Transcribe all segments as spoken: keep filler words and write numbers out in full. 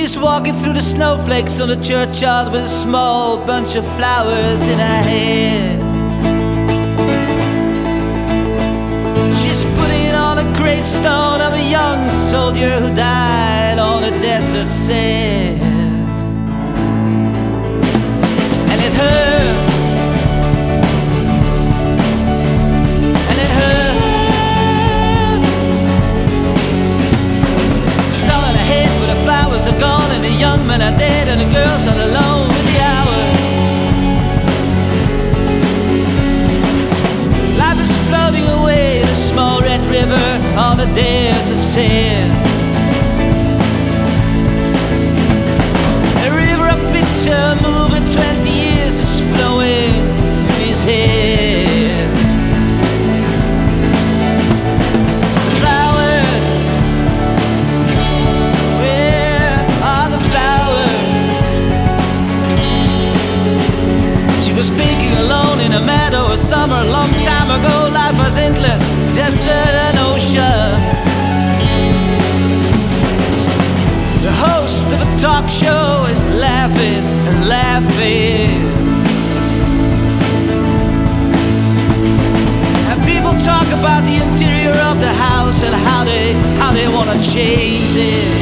She's walking through the snowflakes on the churchyard with a small bunch of flowers in her hair. She's putting on a gravestone of a young soldier who died on a desert sand. And it hurts, and it hurts. Selling a head where the flowers are gone and the young men are dead and the girls are alone with the hours. Life is floating away in a small red river on the desert sand. A river of picture moving twenty years is flowing through his head. The flowers, where are the flowers? She was baking alone in a meadow a summer a long time ago. Life was endless, desert and ocean. The host of a talk show is laughing and laughing. And people talk about the interior of the house and how they how they want to change it.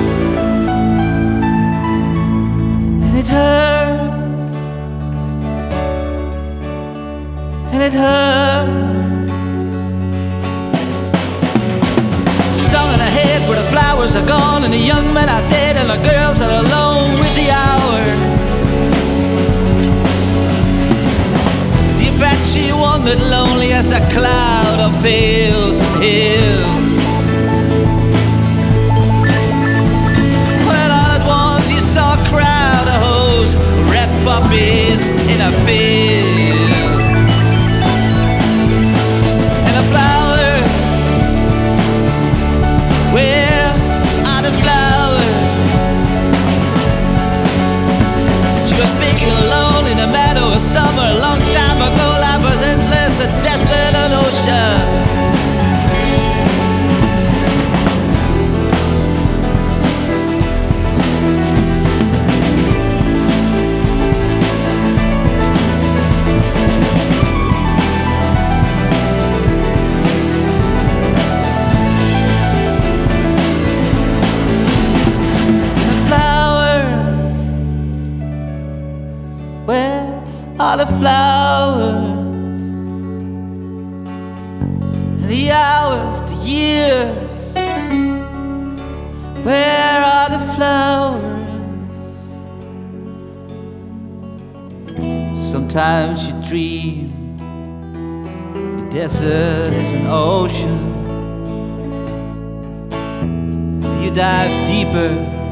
And it hurts, and it hurts. Song in her head where the flowers are gone and the young men are dead and the girls are alone with the hours. You bet she wandered lonely as a cloud of fields and hills. Well, all at once you saw a crowd, a host of red poppies in a field. And the flowers, where are the flowers? She was baking alone in a meadow of summer a long time ago. Life was endless, a desert, an ocean. Are the flowers and the hours, the years? Where are the flowers? Sometimes you dream the desert is an ocean. You dive deeper